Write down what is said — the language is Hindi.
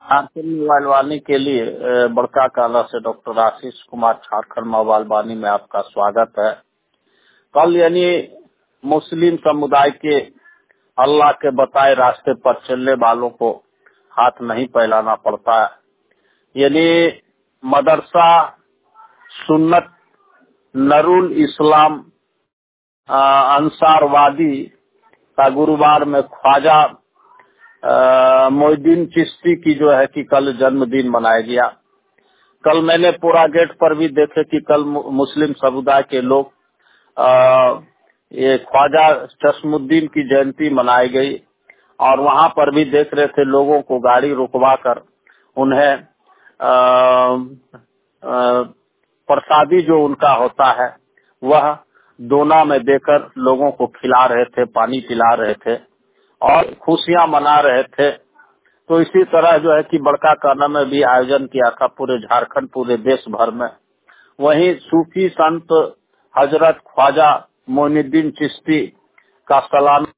झारखंड मोबाइल वाणी के लिए बड़का काला से डॉक्टर आशीष कुमार झारखंड मोबाइल वाणी में आपका स्वागत है। कल यानी मुस्लिम समुदाय के अल्लाह के बताए रास्ते पर चलने वालों को हाथ नहीं फैलाना पड़ता है। यानी मदरसा सुन्नत नरुल इस्लाम अंसारवादी का गुरुवार में ख्वाजा मोइनुद्दीन चिश्ती की जो है कि कल जन्मदिन मनाया गया। कल मैंने पूरा गेट पर भी देखे कि कल मुस्लिम समुदाय के लोग ये ख्वाजा चश्मुद्दीन की जयंती मनाई गई और वहां पर भी देख रहे थे लोगों को गाड़ी रुकवा कर उन्हें प्रसादी जो उनका होता है वह दोना में देकर लोगों को खिला रहे थे, पानी पिला रहे थे और खुशियां मना रहे थे। तो इसी तरह जो है कि बड़का काना में भी आयोजन किया था पूरे झारखंड, पूरे देश भर में। वहीं सूफी संत हजरत ख्वाजा मोइनुद्दीन चिश्ती का सालाना